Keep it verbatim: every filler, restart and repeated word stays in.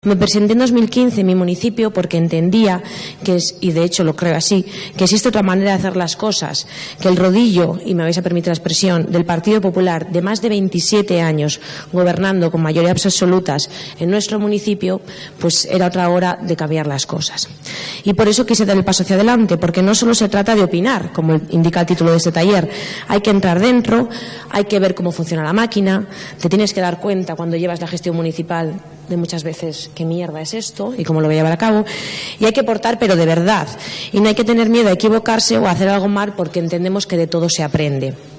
Me presenté en dos mil quince en mi municipio porque entendía que es, y de hecho lo creo así, que existe otra manera de hacer las cosas, que el rodillo, y me vais a permitir la expresión, del Partido Popular de más de veintisiete años gobernando con mayorías absolutas en nuestro municipio, pues era otra hora de cambiar las cosas. Y por eso quise dar el paso hacia adelante, porque no solo se trata de opinar, como indica el título de este taller, hay que entrar dentro, hay que ver cómo funciona la máquina, te tienes que dar cuenta cuando llevas la gestión municipal de muchas veces qué mierda es esto y cómo lo voy a llevar a cabo, y hay que aportar, pero de verdad, y no hay que tener miedo a equivocarse o a hacer algo mal, porque entendemos que de todo se aprende.